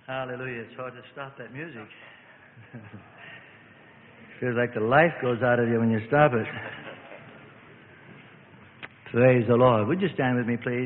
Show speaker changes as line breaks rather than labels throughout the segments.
Hallelujah. It's hard to stop that music. Feels like the life goes out of you when you stop it. Praise the Lord. Would you stand with me, please?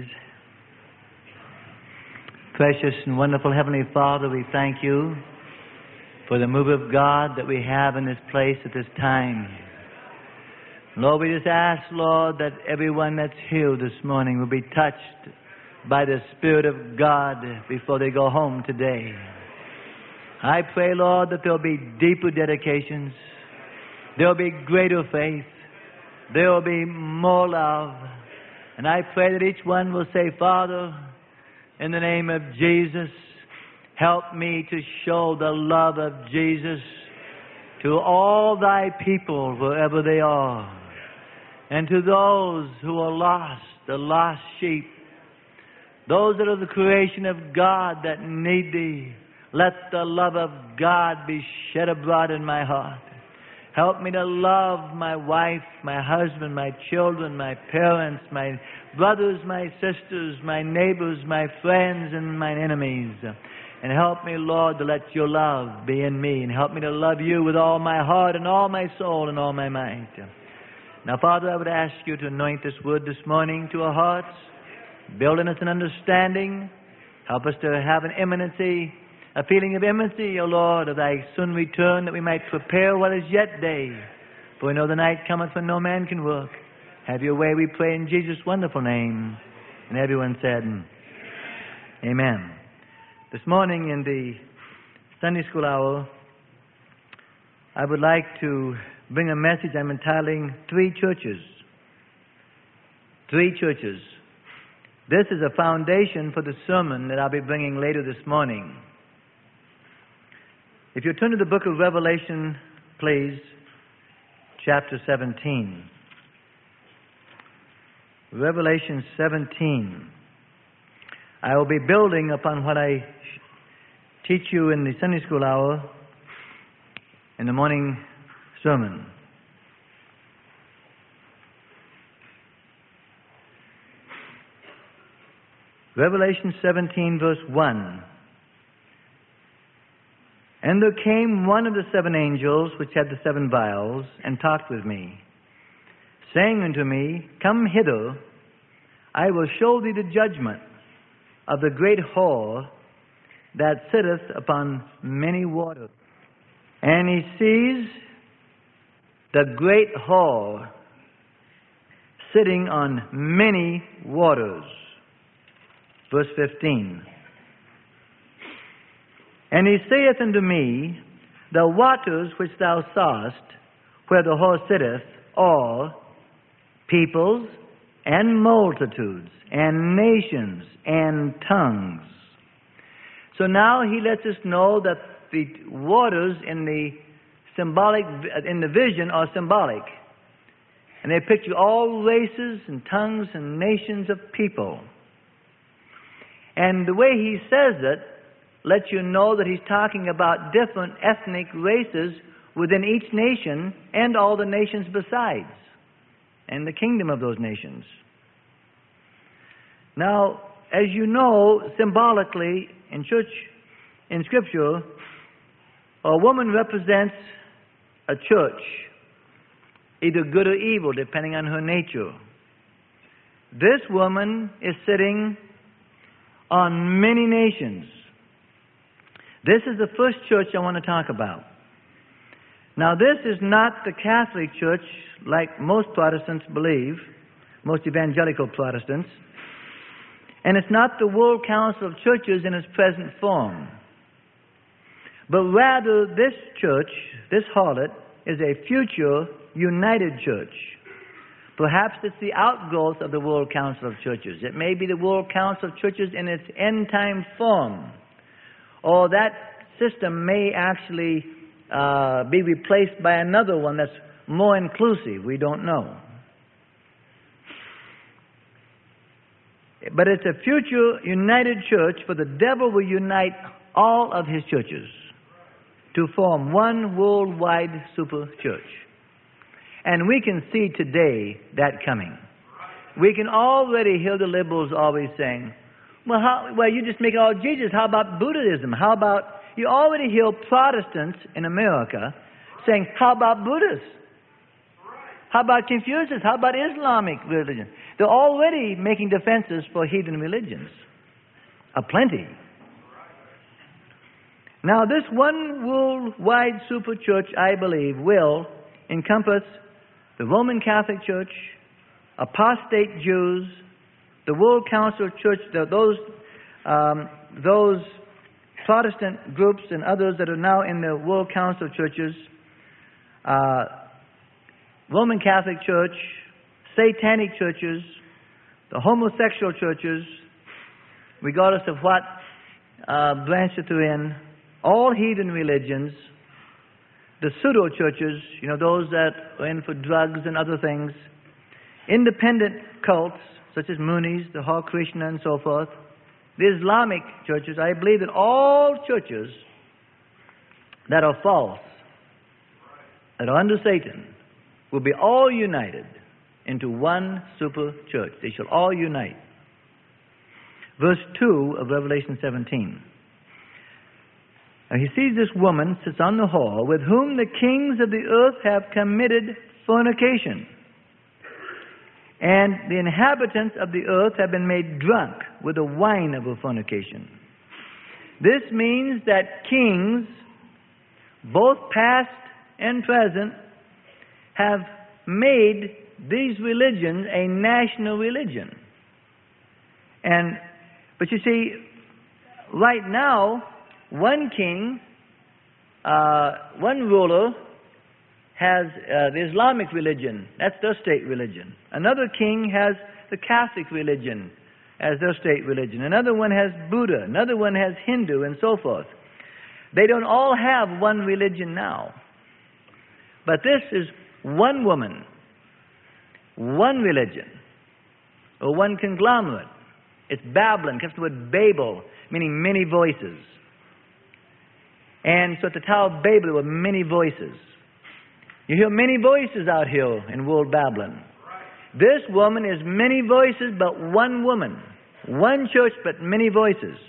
Precious and wonderful Heavenly Father, we thank you for the move of God that we have in this place at this time. Lord, we just ask, Lord, that everyone that's here this morning will be touched by the Spirit of God before they go home today. I pray, Lord, that there will be deeper dedications. There will be greater faith. There will be more love. And I pray that each one will say, Father, in the name of Jesus, help me to show the love of Jesus to all thy people wherever they are. And to those who are lost, the lost sheep, those that are the creation of God that need thee, let the love of God be shed abroad in my heart. Help me to love my wife, my husband, my children, my parents, my brothers, my sisters, my neighbors, my friends, and my enemies. And help me, Lord, to let your love be in me. And help me to love you with all my heart and all my soul and all my might. Now, Father, I would ask you to anoint this word this morning to our hearts. Build in us an understanding. Help us to have an imminency, a feeling of imminency, O Lord, of thy soon return, that we might prepare what is yet day. For we know the night cometh when no man can work. Have your way, we pray, in Jesus' wonderful name. And everyone said, Amen. This morning in the Sunday school hour, I would like to bring a message I'm entitling Three Churches. Three Churches. This is a foundation for the sermon that I'll be bringing later this morning. If you turn to the book of Revelation, please, chapter 17. Revelation 17. I will be building upon what I teach you in the Sunday school hour in the morning sermon. Revelation 17, verse 1. And there came one of the seven angels which had the seven vials, and talked with me, saying unto me, Come hither, I will show thee the judgment of the great whore that sitteth upon many waters. And he sees the great whore sitting on many waters. Verse 15. And he saith unto me, The waters which thou sawest, where the whore sitteth, are peoples and multitudes and nations and tongues. So now he lets us know that the waters in the vision are symbolic. And they picture all races and tongues and nations of people. And the way he says it lets you know that he's talking about different ethnic races within each nation and all the nations besides, and the kingdom of those nations. Now, as you know, symbolically in Scripture, a woman represents a church, either good or evil, depending on her nature. This woman is sitting on many nations. This is the first church I want to talk about. Now, this is not the Catholic Church like most Protestants believe, most evangelical Protestants, and it's not the World Council of Churches in its present form. But rather, this church, this harlot, is a future united church. Perhaps it's the outgrowth of the World Council of Churches. It may be the World Council of Churches in its end-time form. Or that system may actually be replaced by another one that's more inclusive. We don't know. But it's a future united church, for the devil will unite all of his churches to form one worldwide super church. And we can see today that coming. We can already hear the liberals always saying, Well, you just make it all Jesus. How about Buddhism? How about, you already hear Protestants in America saying, how about Buddhists? How about Confucius? How about Islamic religion? They're already making defenses for heathen religions. Aplenty. Now, this one worldwide super church, I believe, will encompass the Roman Catholic Church, apostate Jews, the World Council Church, those Protestant groups and others that are now in the World Council churches, Roman Catholic Church, satanic churches, the homosexual churches, regardless of what branch that they're in, all heathen religions, the pseudo-churches, those that are in for drugs and other things, independent cults, such as Moonies, the Hare Krishna and so forth, the Islamic churches. I believe that all churches that are false, that are under Satan, will be all united into one super church. They shall all unite. Verse 2 of Revelation 17. Now he sees this woman sits on the hall, with whom the kings of the earth have committed fornication. And the inhabitants of the earth have been made drunk with the wine of her fornication. This means that kings, both past and present, have made these religions a national religion. But you see, right now, one king, one ruler, has the Islamic religion. That's their state religion. Another king has the Catholic religion as their state religion. Another one has Buddha. Another one has Hindu, and so forth. They don't all have one religion now. But this is one woman, one religion, or one conglomerate. It's Babylon. It comes from the word Babel, meaning many voices. And so at the Tower of Babel, there were many voices. You hear many voices out here in world Babylon. This woman is many voices, but one woman. One church, but many voices.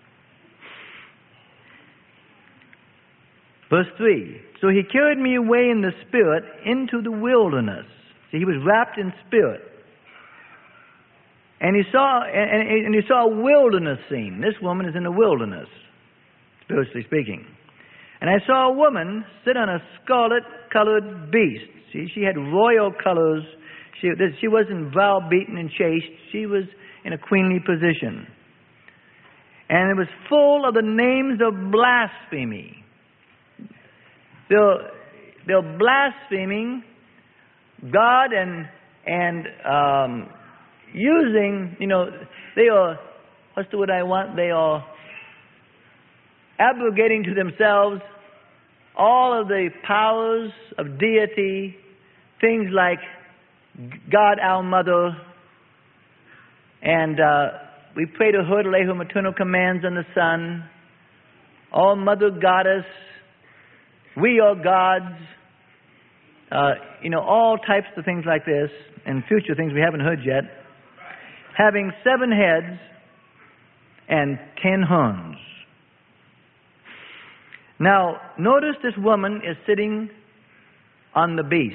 Verse 3. So he carried me away in the Spirit into the wilderness. See, he was wrapped in spirit. And he saw a wilderness scene. This woman is in the wilderness, spiritually speaking. And I saw a woman sit on a scarlet-colored beast. See, she had royal colors. She wasn't browbeaten and chaste. She was in a queenly position. And it was full of the names of blasphemy. They're blaspheming God and using, they are, what's the word I want? They are abrogating to themselves all of the powers of deity, things like God our Mother, and we pray to her to lay her maternal commands on the Son, all Mother Goddess, we are gods, all types of things like this, and future things we haven't heard yet, having 7 heads and 10 horns. Now, notice this woman is sitting on the beast.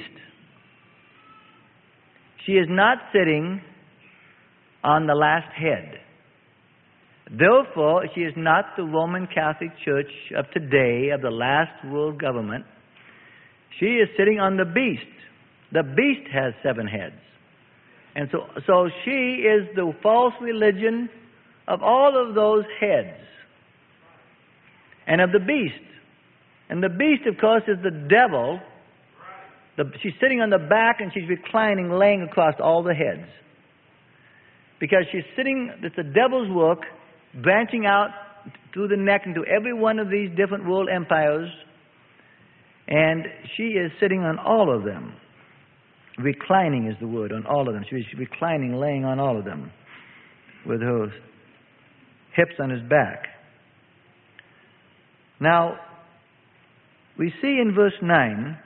She is not sitting on the last head. Therefore, she is not the Roman Catholic Church of today, of the last world government. She is sitting on the beast. The beast has 7 heads. And so she is the false religion of all of those heads and of the beast. And the beast, of course, is the devil. She's sitting on the back and she's reclining, laying across all the heads. Because she's sitting, it's the devil's work, branching out through the neck into every one of these different world empires. And she is sitting on all of them. Reclining is the word, on all of them. She's reclining, laying on all of them with her hips on his back. Now, we see in verse 9,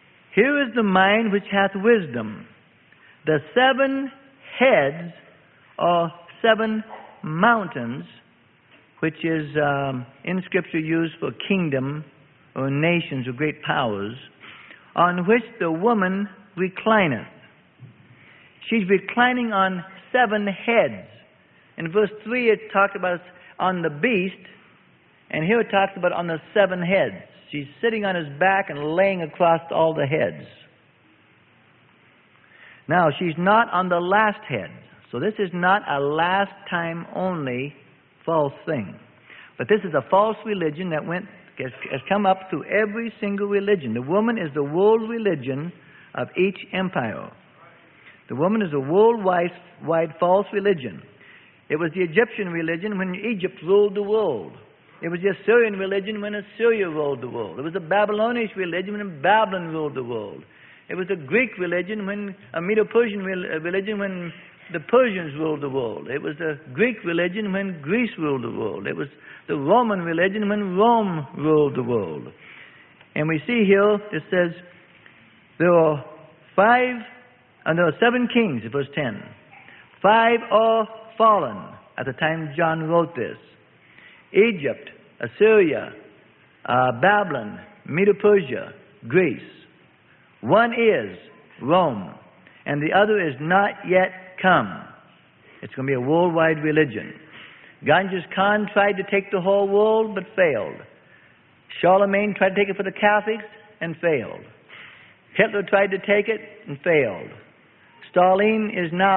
here is the mind which hath wisdom. The 7 heads or 7 mountains, which is in Scripture used for kingdom or nations or great powers, on which the woman reclineth. She's reclining on 7 heads. In verse 3 it talked about on the beast, and here it talks about on the 7 heads. She's sitting on his back and laying across all the heads. Now, she's not on the last head. So this is not a last time only false thing. But this is a false religion that has come up through every single religion. The woman is the world religion of each empire. The woman is a worldwide false religion. It was the Egyptian religion when Egypt ruled the world. It was the Assyrian religion when Assyria ruled the world. It was the Babylonian religion when Babylon ruled the world. It was the Greek religion when a Medo-Persian religion when the Persians ruled the world. It was the Greek religion when Greece ruled the world. It was the Roman religion when Rome ruled the world. And we see here, it says, there are 7 kings, in verse 10. 5 are fallen at the time John wrote this. Egypt, Assyria, Babylon, Medo-Persia, Greece. One is Rome, and the other is not yet come. It's going to be a worldwide religion. Genghis Khan tried to take the whole world, but failed. Charlemagne tried to take it for the Catholics, and failed. Hitler tried to take it, and failed. Stalin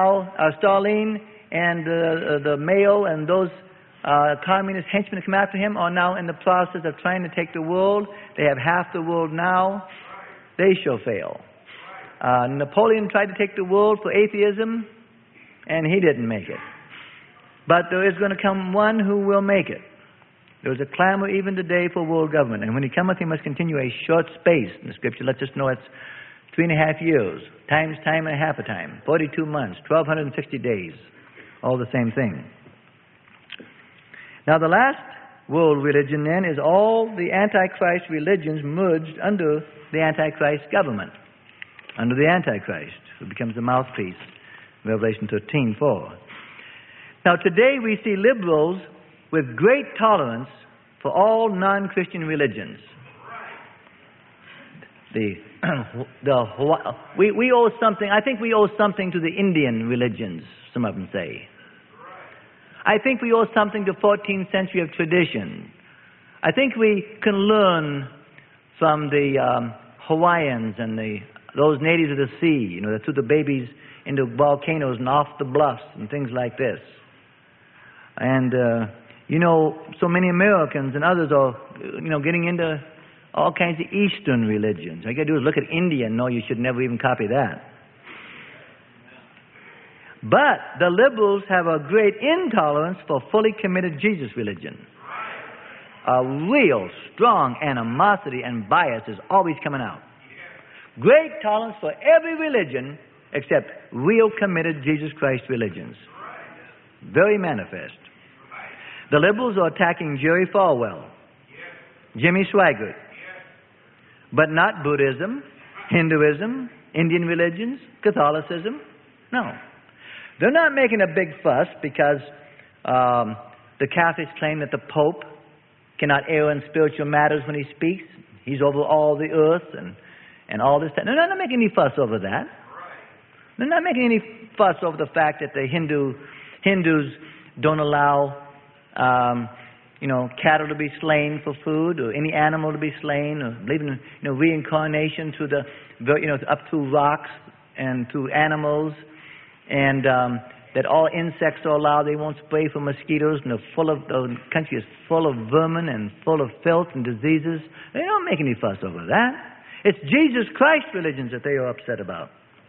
and the Mayo and those communist henchmen that come after him are now in the process of trying to take the world. They have half the world now. They shall fail. Napoleon tried to take the world for atheism, and he didn't make it. But there is going to come one who will make it. There is a clamor even today for world government. And when he cometh, he must continue a short space. And the Scripture lets us know it's 3.5 years, times time and a half a time, 42 months, 1,260 days, all the same thing. Now the last world religion then is all the Antichrist religions merged under the Antichrist government, under the Antichrist, who becomes the mouthpiece, Revelation 13:4. Now today we see liberals with great tolerance for all non-Christian religions. We owe something, I think we owe something to the Indian religions, some of them say. I think we owe something to 14th century of tradition. I think we can learn from the Hawaiians and those natives of the sea, that threw the babies into volcanoes and off the bluffs and things like this. And, so many Americans and others are, getting into all kinds of Eastern religions. All you got to do is look at India and know you should never even copy that. But the liberals have a great intolerance for fully committed Jesus religion. A real strong animosity and bias is always coming out. Great tolerance for every religion except real committed Jesus Christ religions. Very manifest. The liberals are attacking Jerry Falwell, Jimmy Swaggart, but not Buddhism, Hinduism, Indian religions, Catholicism. No. They're not making a big fuss because the Catholics claim that the Pope cannot err in spiritual matters when he speaks. He's over all the earth and all this. They're not making any fuss over that. They're not making any fuss over the fact that the Hindus don't allow cattle to be slain for food, or any animal to be slain, or believe in reincarnation through up through rocks and through animals, and that all insects are allowed. They won't spray for mosquitoes, and the country is full of vermin and full of filth and diseases. They don't make any fuss over that. It's Jesus Christ religions that they are upset about.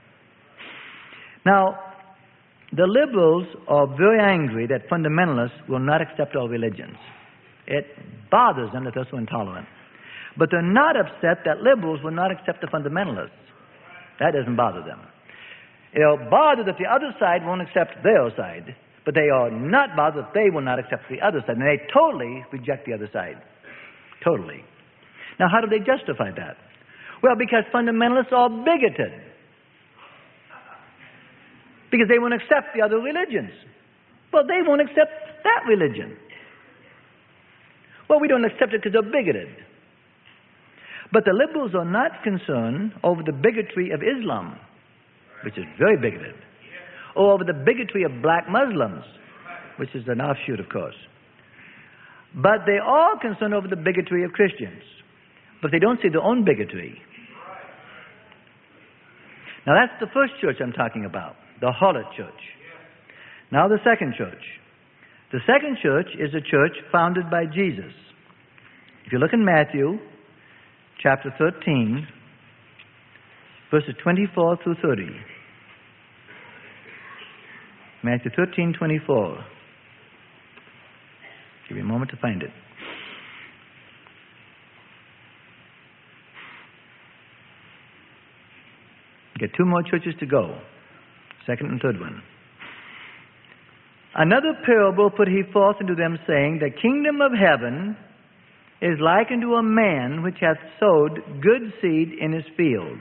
Now, the liberals are very angry that fundamentalists will not accept all religions. It bothers them that they're so intolerant. But they're not upset that liberals will not accept the fundamentalists. That doesn't bother them. They're bothered that the other side won't accept their side, but they are not bothered that they will not accept the other side. And they totally reject the other side. Totally. Now, how do they justify that? Well, because fundamentalists are bigoted. Because they won't accept the other religions. Well, they won't accept that religion. Well, we don't accept it because they're bigoted. But the liberals are not concerned over the bigotry of Islam, which is very bigoted, or over the bigotry of black Muslims, which is an offshoot, of course. But they are concerned over the bigotry of Christians. But they don't see their own bigotry. Now, that's the first church I'm talking about, the harlot church. Now, the second church. The second church is a church founded by Jesus. If you look in Matthew chapter 13, verses 24 through 30. Matthew 13, 24. Give me a moment to find it. Get two more churches to go. Second and third one. Another parable put he forth unto them, saying, the kingdom of heaven is like unto a man which hath sowed good seed in his field.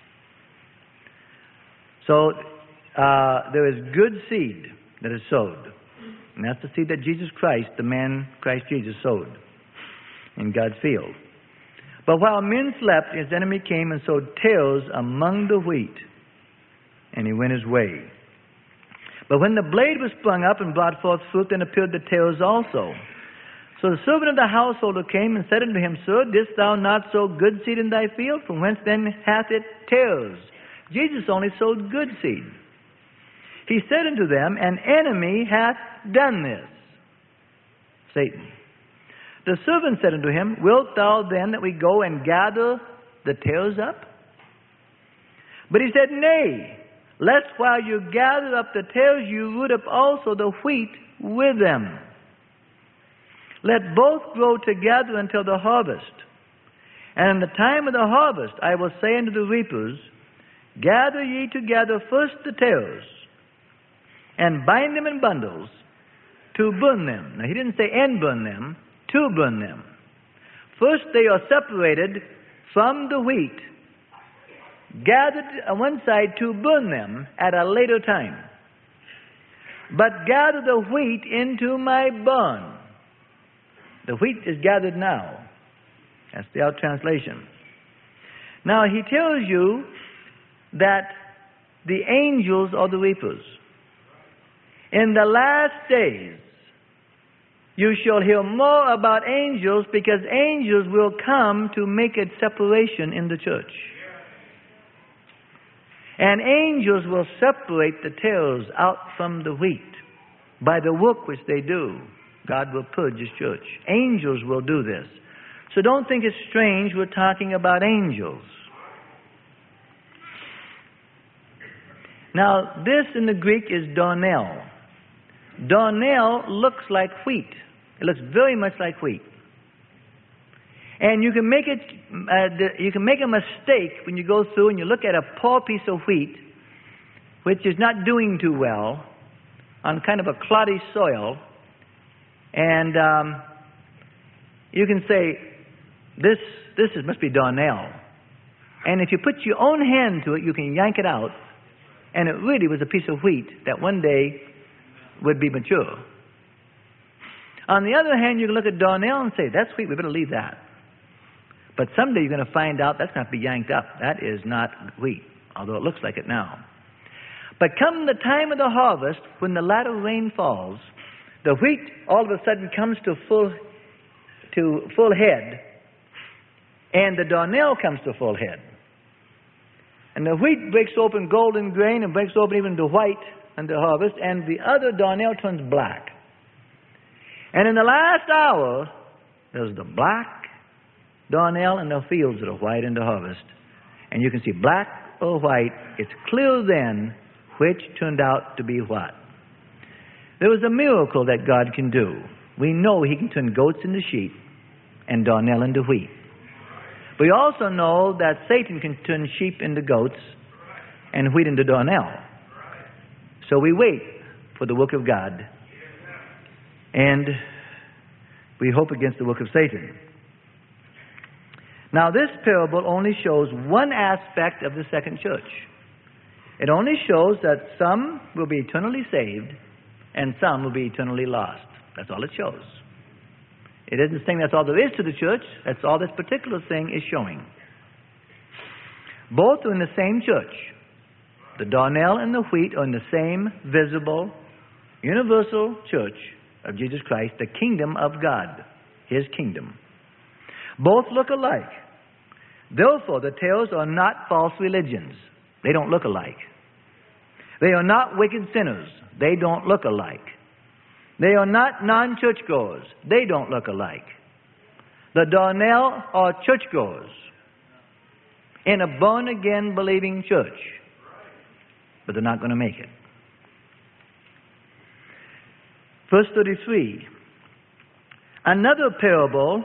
So, there is good seed that is sowed. And that's the seed that Jesus Christ, the man Christ Jesus, sowed in God's field. But while men slept, his enemy came and sowed tares among the wheat, and he went his way. But when the blade was sprung up and brought forth fruit, then appeared the tares also. So the servant of the householder came and said unto him, Sir, didst thou not sow good seed in thy field? From whence then hath it tares? Jesus only sowed good seed. He said unto them, an enemy hath done this, Satan. The servant said unto him, wilt thou then that we go and gather the tares up? But he said, nay, lest while you gather up the tares, you root up also the wheat with them. Let both grow together until the harvest. And in the time of the harvest I will say unto the reapers, gather ye together first the tares, and bind them in bundles, to burn them. Now he didn't say and burn them, to burn them. First they are separated from the wheat, gathered on one side to burn them at a later time. But gather the wheat into my barn. The wheat is gathered now. That's the out translation. Now he tells you that the angels are the reapers. In the last days, you shall hear more about angels, because angels will come to make a separation in the church. And angels will separate the tares out from the wheat by the work which they do. God will purge His church. Angels will do this. So don't think it's strange we're talking about angels. Now, this in the Greek is darnel. Darnel looks like wheat. It looks very much like wheat. And you can make a mistake when you go through and you look at a poor piece of wheat, which is not doing too well, on kind of a cloddy soil, and you can say, this must be darnel. And if you put your own hand to it, you can yank it out, and it really was a piece of wheat that one day would be mature. On the other hand, you can look at darnel and say, that's wheat, we better leave that. But someday you're going to find out that's going to be yanked up. That is not wheat, although it looks like it now. But come the time of the harvest, when the latter rain falls, the wheat all of a sudden comes to full head, and the darnel comes to full head. And the wheat breaks open golden grain and breaks open even to white under harvest, and the other darnel turns black. And in the last hour, there's the black darnel and the fields that are white in the harvest. And you can see black or white. It's clear then which turned out to be what. There was a miracle that God can do. We know He can turn goats into sheep and darnel into wheat. But we also know that Satan can turn sheep into goats and wheat into darnel. So we wait for the work of God. And we hope against the work of Satan. Now, this parable only shows one aspect of the second church. It only shows that some will be eternally saved and some will be eternally lost. That's all it shows. It isn't saying that's all there is to the church. That's all this particular thing is showing. Both are in the same church. The darnel and the wheat are in the same visible, universal church of Jesus Christ, the kingdom of God, His kingdom. Both look alike. Therefore, the tares are not false religions. They don't look alike. They are not wicked sinners. They don't look alike. They are not non-churchgoers. They don't look alike. The darnel are churchgoers in a born-again believing church, but they're not going to make it. Verse 33, another parable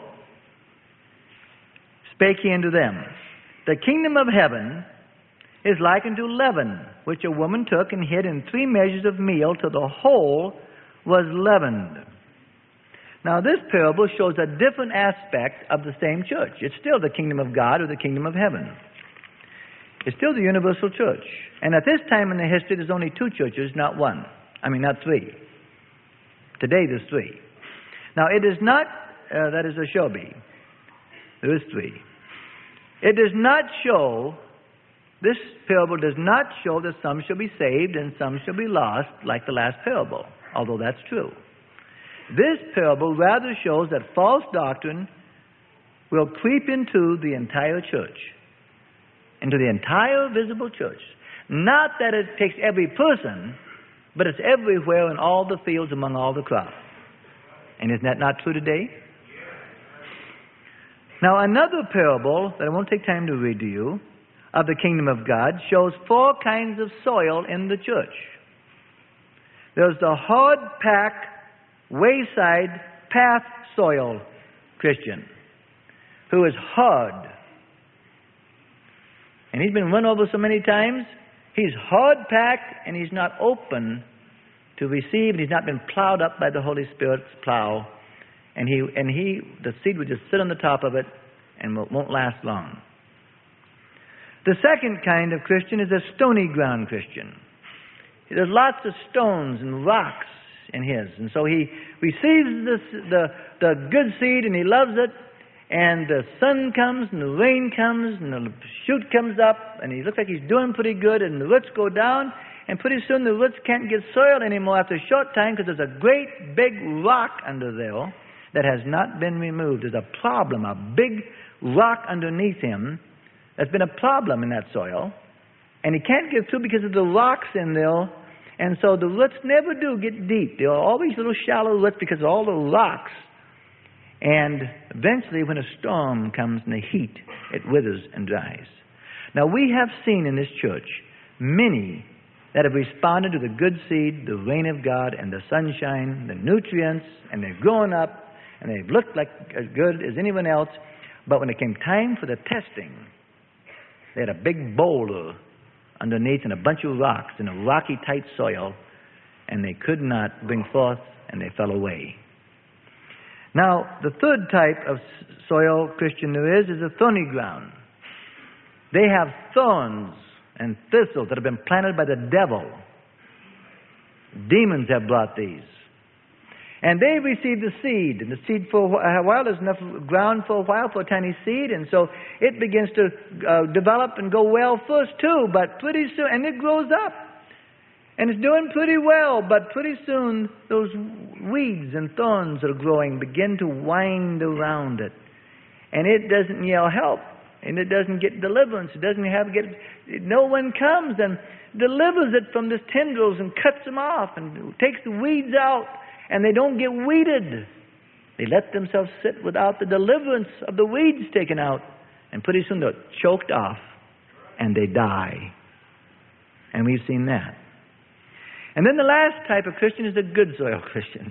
spake he unto them. The kingdom of heaven is like unto leaven, which a woman took and hid in 3 measures of meal till the whole was leavened. Now this parable shows a different aspect of the same church. It's still the kingdom of God or the kingdom of heaven. It's still the universal church. And at this time in the history, there's only 2 churches, not 1. Not 3. Today there's 3. Now it is not, that is, there shall be. There is 3. It does not show, this parable does not show that some shall be saved and some shall be lost like the last parable, although that's true. This parable rather shows that false doctrine will creep into the entire church, into the entire visible church. Not that it takes every person, but it's everywhere in all the fields among all the crop. And isn't that not true today? Now, another parable that I won't take time to read to you of the kingdom of God shows 4 kinds of soil in the church. There's the hard-packed, wayside, path soil Christian who is hard. And he's been run over so many times. He's hard-packed and he's not open to receive, and he's not been plowed up by the Holy Spirit's plow. And the seed would just sit on the top of it and won't last long. The second kind of Christian is a stony ground Christian. There's lots of stones and rocks in his. And so he receives the good seed and he loves it. And the sun comes and the rain comes and the shoot comes up and he looks like he's doing pretty good, and the roots go down, and pretty soon the roots can't get soiled anymore after a short time because there's a great big rock under there that has not been removed. There's a problem, a big rock underneath him that's been a problem in that soil, and he can't get through because of the rocks in there, and so the roots never do get deep. There are always little shallow roots because of all the rocks. And eventually, when a storm comes and the heat, it withers and dries. Now, we have seen in this church many that have responded to the good seed, the rain of God, and the sunshine, the nutrients, and they've grown up, and they've looked like as good as anyone else. But when it came time for the testing, they had a big boulder underneath and a bunch of rocks in a rocky, tight soil, and they could not bring forth, and they fell away. Now, the third type of soil Christian there is a thorny ground. They have thorns and thistles that have been planted by the devil. Demons have brought these. And they receive the seed, and the seed for a while, there's enough ground for a while for a tiny seed, and so it begins to develop and go well first too, but pretty soon, and it grows up. And it's doing pretty well, but pretty soon those weeds and thorns that are growing begin to wind around it. And it doesn't yell help, and it doesn't get deliverance. It doesn't no one comes and delivers it from the tendrils and cuts them off and takes the weeds out, and they don't get weeded. They let themselves sit without the deliverance of the weeds taken out, and pretty soon they're choked off and they die. And we've seen that. And then the last type of Christian is the good soil Christian.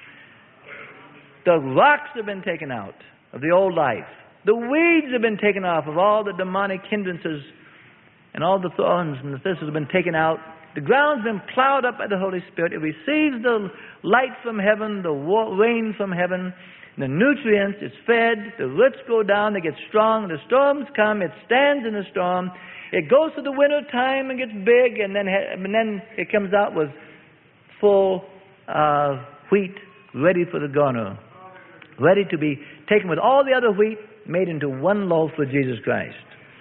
The rocks have been taken out of the old life. The weeds have been taken off of all the demonic hindrances, and all the thorns and the thistles have been taken out. The ground's been plowed up by the Holy Spirit. It receives the light from heaven, the rain from heaven, the nutrients. It's fed. The roots go down. They get strong. The storms come. It stands in the storm. It goes through the winter time and gets big, and then it comes out with full wheat ready for the garner, ready to be taken with all the other wheat, made into one loaf for Jesus Christ.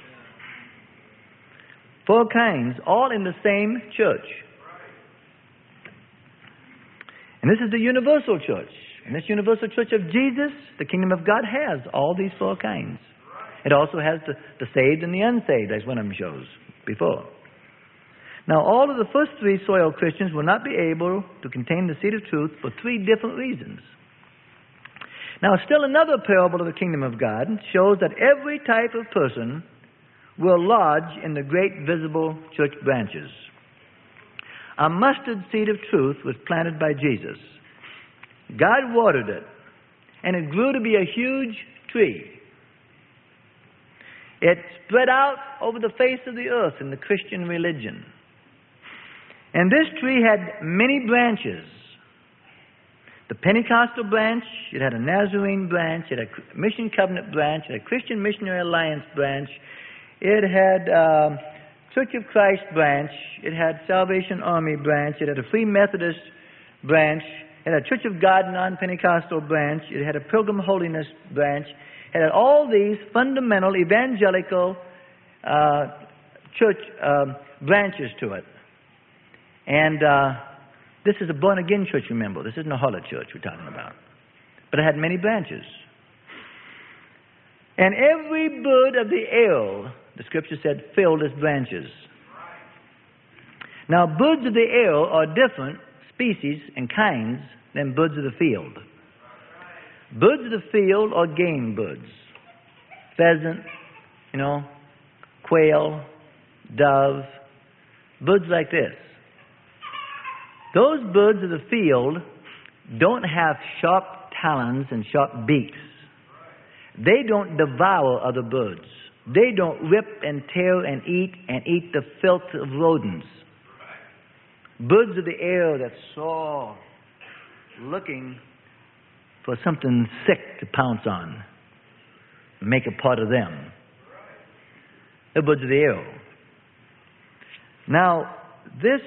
4 kinds, all in the same church. And this is the universal church. And this universal church of Jesus, the kingdom of God, has all these 4 kinds. It also has the saved and the unsaved, as one of them shows before. Now, all of the first 3 soil Christians will not be able to contain the seed of truth for 3 different reasons. Now, still another parable of the kingdom of God shows that every type of person will lodge in the great visible church branches. A mustard seed of truth was planted by Jesus. God watered it, and it grew to be a huge tree. It spread out over the face of the earth in the Christian religion. And this tree had many branches. The Pentecostal branch, it had a Nazarene branch, it had a Mission Covenant branch, it had a Christian Missionary Alliance branch, it had Church of Christ branch, it had Salvation Army branch, it had a Free Methodist branch, it had a Church of God non-Pentecostal branch, it had a Pilgrim Holiness branch, it had all these fundamental evangelical church branches to it. And this is a born-again church, remember. This isn't a harlot church we're talking about. But it had many branches. And every bird of the air, the Scripture said, filled its branches. Now, birds of the air are different species and kinds than birds of the field. Birds of the field are game birds. Pheasant, quail, dove, birds like this. Those birds of the field don't have sharp talons and sharp beaks. They don't devour other birds. They don't rip and tear and eat the filth of rodents. Birds of the air that soar, looking for something sick to pounce on, make a part of them. The birds of the air. Now, this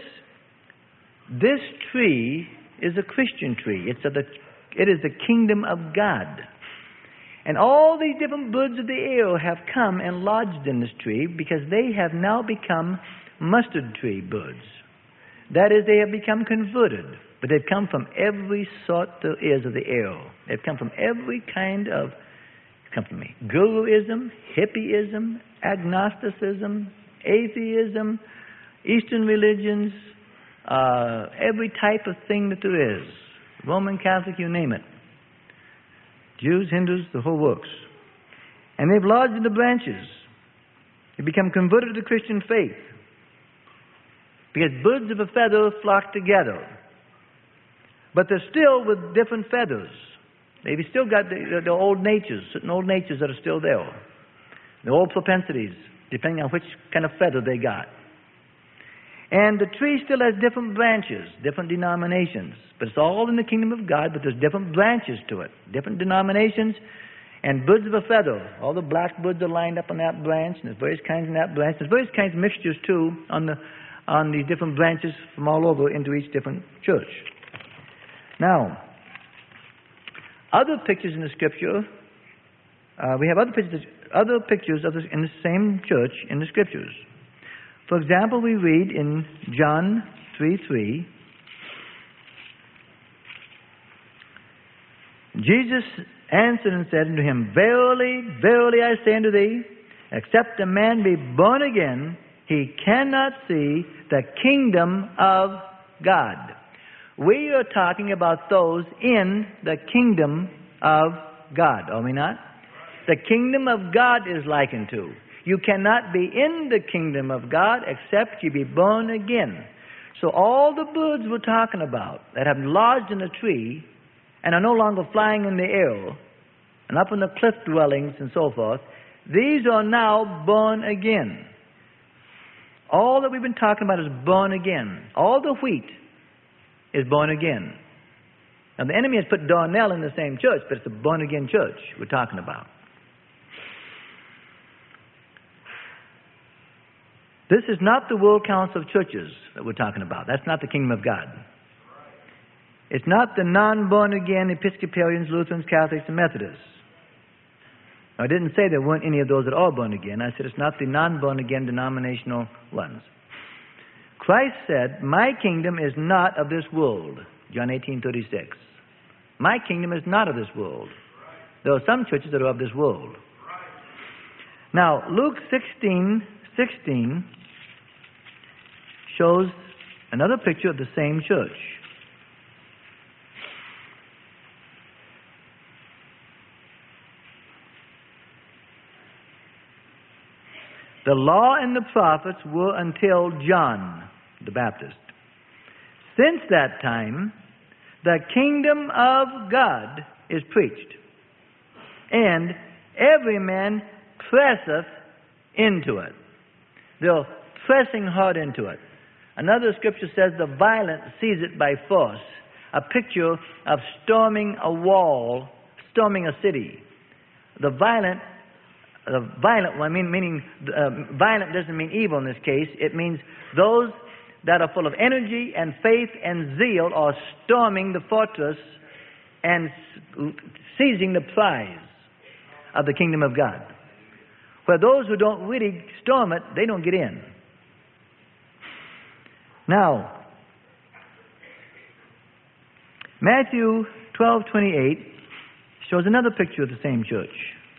tree is a Christian tree. It is the kingdom of God. And all these different birds of the air have come and lodged in this tree because they have now become mustard tree birds. That is, they have become converted. But they've come from every sort there is of the air. They've come from every kind of, Guruism, hippieism, agnosticism, atheism, Eastern religions, every type of thing that there is. Roman Catholic, you name it. Jews, Hindus, the whole works. And they've lodged in the branches. They become converted to the Christian faith. Because birds of a feather flock together. But they're still with different feathers. They've still got the old natures, certain old natures that are still there. The old propensities, depending on which kind of feather they got. And the tree still has different branches, different denominations. But it's all in the kingdom of God, but there's different branches to it, different denominations, and birds of a feather. All the blackbirds are lined up on that branch, and there's various kinds in that branch. There's various kinds of mixtures, too, on the different branches from all over into each different church. Now, other pictures in the Scripture, we have other pictures of this in the same church in the Scriptures. For example, we read in John 3:3, Jesus answered and said unto him, Verily, verily, I say unto thee, except a man be born again, he cannot see the kingdom of God. We are talking about those in the kingdom of God, are we not? The kingdom of God is likened to. You cannot be in the kingdom of God except you be born again. So all the birds we're talking about that have lodged in a tree and are no longer flying in the air and up in the cliff dwellings and so forth, these are now born again. All that we've been talking about is born again. All the wheat is born again. Now the enemy has put Darnell in the same church, but it's a born again church we're talking about. This is not the World Council of Churches that we're talking about. That's not the kingdom of God. It's not the non-born again Episcopalians, Lutherans, Catholics, and Methodists. I didn't say there weren't any of those that are born again. I said it's not the non-born again denominational ones. Christ said, "My kingdom is not of this world." John 18:36. My kingdom is not of this world. There are some churches that are of this world. Now, Luke 16:16 shows another picture of the same church. The law and the prophets were until John the Baptist. Since that time, the kingdom of God is preached, and every man presseth into it. They're pressing hard into it. Another scripture says the violent seize it by force. A picture of storming a wall, storming a city. The violent one, meaning violent doesn't mean evil in this case. It means those that are full of energy and faith and zeal are storming the fortress and seizing the prize of the kingdom of God. Where those who don't really storm it, they don't get in. Now, Matthew 12:28 shows another picture of the same church.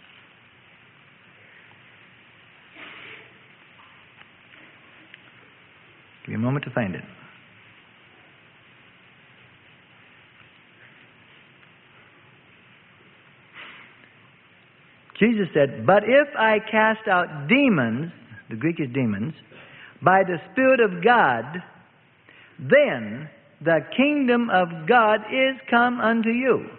Give me a moment to find it. Jesus said, "But if I cast out demons," the Greek is demons, "by the Spirit of God, then the kingdom of God is come unto you."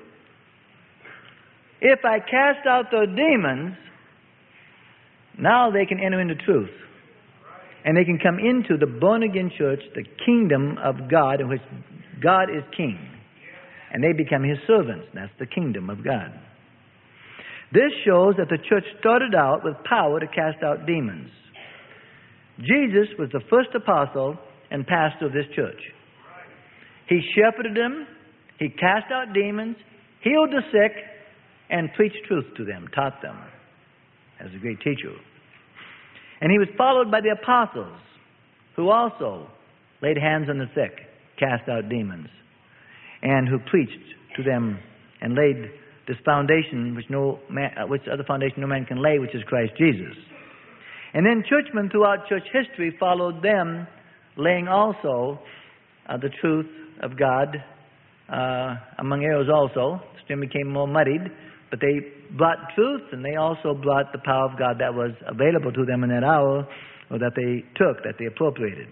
If I cast out the demons, now they can enter into truth. And they can come into the born-again church, the kingdom of God, in which God is king. And they become his servants. That's the kingdom of God. This shows that the church started out with power to cast out demons. Jesus was the first apostle and pastor of this church. He shepherded them, he cast out demons, healed the sick, and preached truth to them, taught them as a great teacher. And he was followed by the apostles, who also laid hands on the sick, cast out demons, and who preached to them and laid this foundation which other foundation no man can lay, which is Christ Jesus. And then churchmen throughout church history followed them, laying also the truth of God among errors also. The stream became more muddied, but they brought truth, and they also brought the power of God that was available to them in that hour, or that they took, that they appropriated.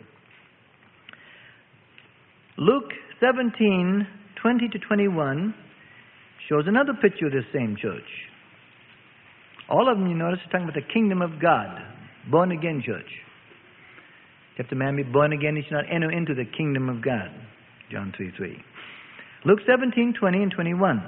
Luke 17:20-21 shows another picture of this same church. All of them, you notice, are talking about the kingdom of God, born-again church. If the man be born again, he shall not enter into the kingdom of God. John 3:3. Luke 17:20 and 21.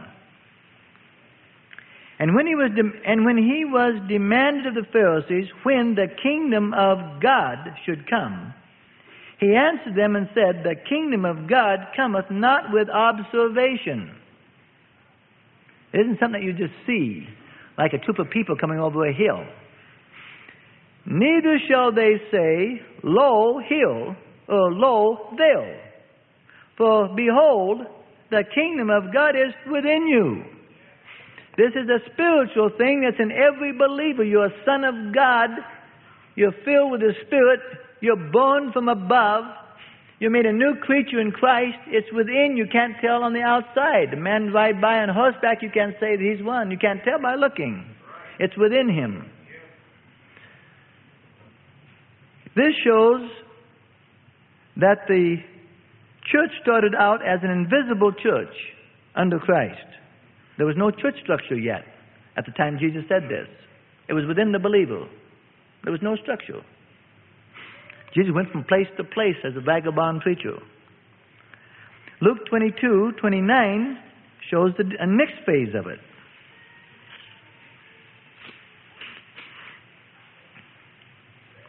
And when he was demanded of the Pharisees when the kingdom of God should come, he answered them and said, "The kingdom of God cometh not with observation." It isn't something that you just see, like a troop of people coming over a hill. "Neither shall they say, Lo, here, or Lo, there. For behold, the kingdom of God is within you." This is a spiritual thing that's in every believer. You're a son of God. You're filled with the Spirit. You're born from above. You're made a new creature in Christ. It's within. You can't tell on the outside. The man ride by on horseback, you can't say that he's one. You can't tell by looking. It's within him. This shows that the church started out as an invisible church under Christ. There was no church structure yet at the time Jesus said this. It was within the believer. There was no structure. Jesus went from place to place as a vagabond preacher. Luke 22:29 shows a next phase of it.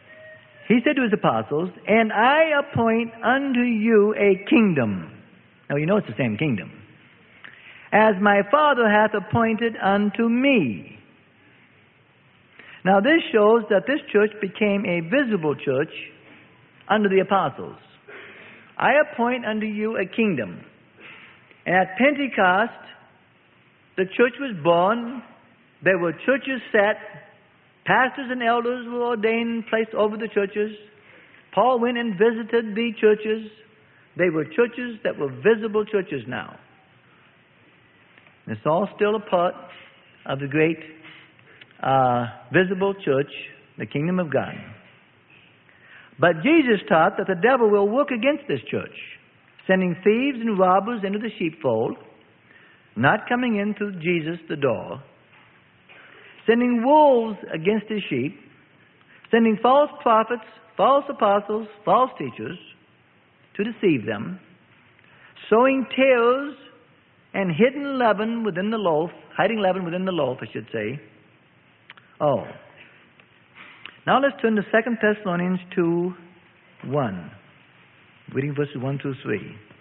He said to his apostles, "And I appoint unto you a kingdom." Now, you know it's the same kingdom. As my Father hath appointed unto me. Now, this shows that this church became a visible church under the apostles. I appoint unto you a kingdom. And at Pentecost, the church was born. There were churches set. Pastors and elders were ordained and placed over the churches. Paul went and visited the churches. They were churches that were visible churches now. And it's all still a part of the great visible church, the kingdom of God. But Jesus taught that the devil will work against this church, sending thieves and robbers into the sheepfold, not coming in through Jesus the door, sending wolves against his sheep, sending false prophets, false apostles, false teachers to deceive them, sowing tares and hidden leaven within the loaf, hiding leaven within the loaf, I should say. Oh. Now let's turn to 2 Thessalonians 2:1, reading verses 1 through 3.